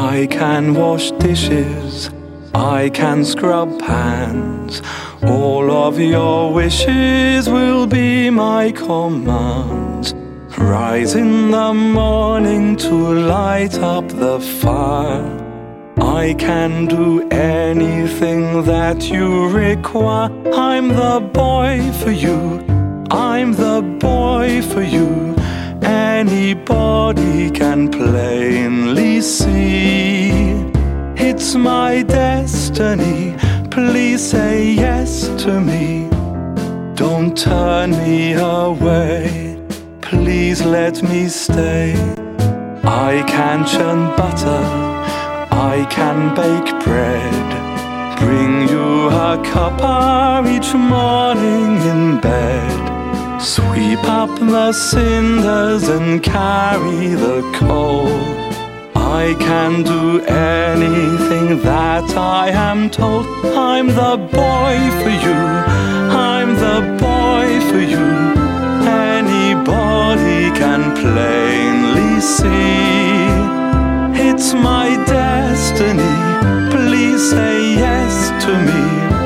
I can wash dishes, I can scrub pans. All of your wishes will be my commands. Rise in the morning to light up the fire. I can do anything that you require. I'm the boy for you, I'm the boy for you. Anybody can plainly see. It's my destiny, please say yes to me. Don't turn me away, please let me stay. I can churn butter, I can bake bread. Bring you a cuppa each morning in bed. Sweep up the cinders and carry the coal. I can do anything that I am told. I'm the boy for you, I'm the boy for you. Anybody can plainly see.